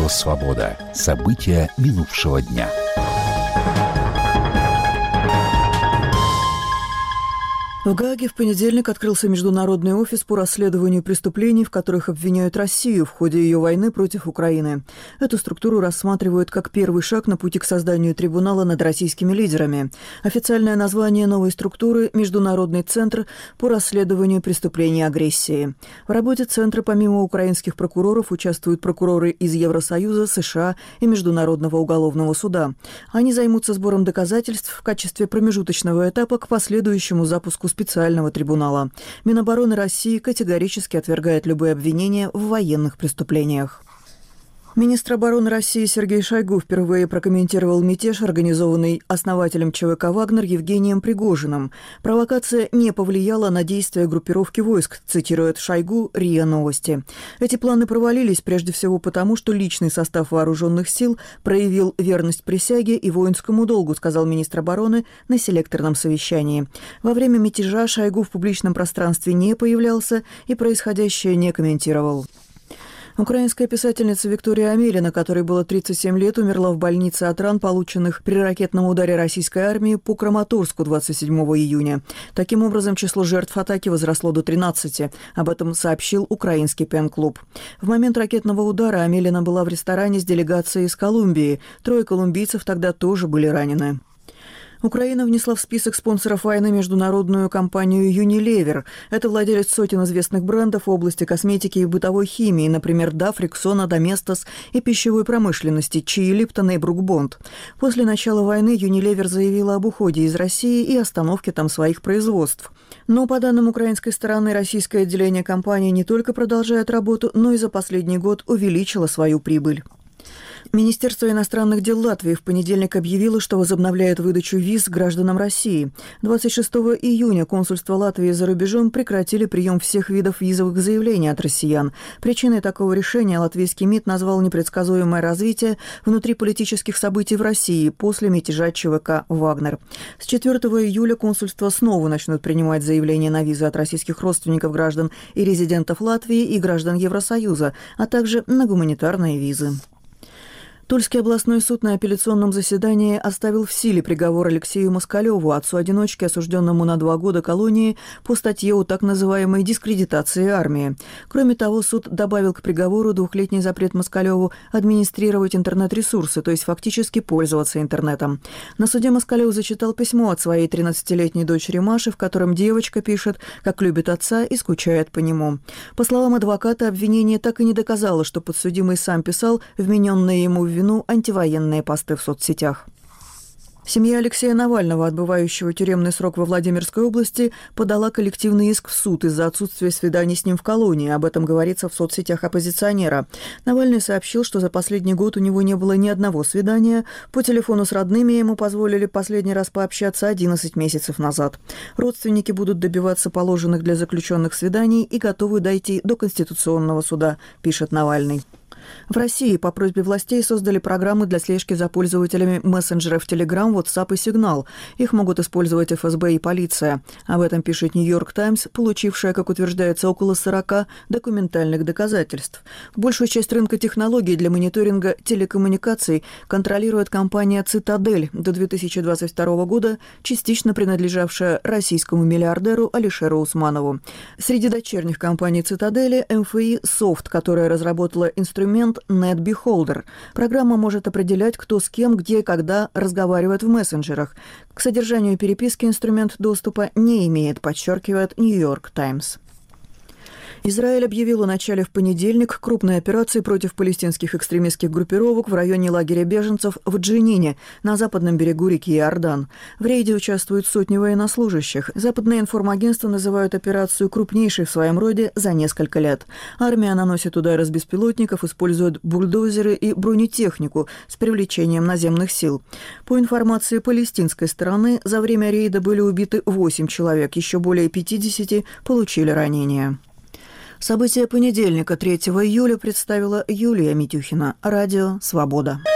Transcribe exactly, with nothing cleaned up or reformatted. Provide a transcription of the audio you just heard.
Радио «Свобода». События минувшего дня. В Гааге в понедельник открылся международный офис по расследованию преступлений, в которых обвиняют Россию в ходе ее войны против Украины. Эту структуру рассматривают как первый шаг на пути к созданию трибунала над российскими лидерами. Официальное название новой структуры – Международный центр по расследованию преступлений агрессии. В работе центра помимо украинских прокуроров участвуют прокуроры из Евросоюза, США и Международного уголовного суда. Они займутся сбором доказательств в качестве промежуточного этапа к последующему запуску специального трибунала. Минобороны России категорически отвергает любые обвинения в военных преступлениях. Министр обороны России Сергей Шойгу впервые прокомментировал мятеж, организованный основателем ЧВК «Вагнер» Евгением Пригожиным. Провокация не повлияла на действия группировки войск, цитирует Шойгу РИА Новости. Эти планы провалились прежде всего потому, что личный состав вооруженных сил проявил верность присяге и воинскому долгу, сказал министр обороны на селекторном совещании. Во время мятежа Шойгу в публичном пространстве не появлялся и происходящее не комментировал. Украинская писательница Виктория Амелина, которой было тридцать семь лет, умерла в больнице от ран, полученных при ракетном ударе российской армии по Краматорску двадцать седьмого июня. Таким образом, число жертв атаки возросло до тринадцати. Об этом сообщил украинский пен-клуб. В момент ракетного удара Амелина была в ресторане с делегацией из Колумбии. Трое колумбийцев тогда тоже были ранены. Украина внесла в список спонсоров войны международную компанию Unilever. Это владелец сотен известных брендов в области косметики и бытовой химии, например, Dove, Rexona, Domestos и пищевой промышленности, Чии, Липтона и Брукбонд. После начала войны Unilever заявила об уходе из России и остановке там своих производств. Но, по данным украинской стороны, российское отделение компании не только продолжает работу, но и за последний год увеличило свою прибыль. Министерство иностранных дел Латвии в понедельник объявило, что возобновляет выдачу виз гражданам России. двадцать шестого июня консульства Латвии за рубежом прекратили прием всех видов визовых заявлений от россиян. Причиной такого решения латвийский МИД назвал непредсказуемое развитие внутриполитических событий в России после мятежа ЧВК «Вагнер». С четвёртого июля консульства снова начнут принимать заявления на визы от российских родственников граждан и резидентов Латвии и граждан Евросоюза, а также на гуманитарные визы. Тульский областной суд на апелляционном заседании оставил в силе приговор Алексею Москалеву, отцу-одиночке, осужденному на два года колонии по статье о так называемой дискредитации армии. Кроме того, суд добавил к приговору двухлетний запрет Москалеву администрировать интернет-ресурсы, то есть фактически пользоваться интернетом. На суде Москалев зачитал письмо от своей тринадцатилетней дочери Маши, в котором девочка пишет, как любит отца и скучает по нему. По словам адвоката, обвинение так и не доказало, что подсудимый сам писал вмененные ему в вину антивоенные посты в соцсетях. Семья Алексея Навального, отбывающего тюремный срок во Владимирской области, подала коллективный иск в суд из-за отсутствия свиданий с ним в колонии. Об этом говорится в соцсетях оппозиционера. Навальный сообщил, что за последний год у него не было ни одного свидания. По телефону с родными ему позволили последний раз пообщаться одиннадцать месяцев назад. Родственники будут добиваться положенных для заключенных свиданий и готовы дойти до Конституционного суда, пишет Навальный. В России по просьбе властей создали программы для слежки за пользователями мессенджеров Telegram, WhatsApp и Signal. Их могут использовать эф эс бэ и полиция. Об этом пишет «Нью-Йорк Таймс», получившая, как утверждается, около сорока документальных доказательств. Большую часть рынка технологий для мониторинга телекоммуникаций контролирует компания «Цитадель», до две тысячи двадцать второго года частично принадлежавшая российскому миллиардеру Алишеру Усманову. Среди дочерних компаний «Цитадели» эм эф и Софт, которая разработала инструмент NetBeholder. Программа может определять, кто с кем, где и когда разговаривает в мессенджерах. К содержанию переписки инструмент доступа не имеет, подчеркивает «Нью-Йорк Таймс». Израиль объявил о начале в понедельник крупной операции против палестинских экстремистских группировок в районе лагеря беженцев в Дженине, на западном берегу реки Иордан. В рейде участвуют сотни военнослужащих. Западные информагентства называют операцию крупнейшей в своем роде за несколько лет. Армия наносит удары с беспилотников, использует бульдозеры и бронетехнику с привлечением наземных сил. По информации палестинской стороны, за время рейда были убиты восемь человек, еще более пятидесяти получили ранения. События понедельника, третьего июля, представила Юлия Митюхина. Радио «Свобода».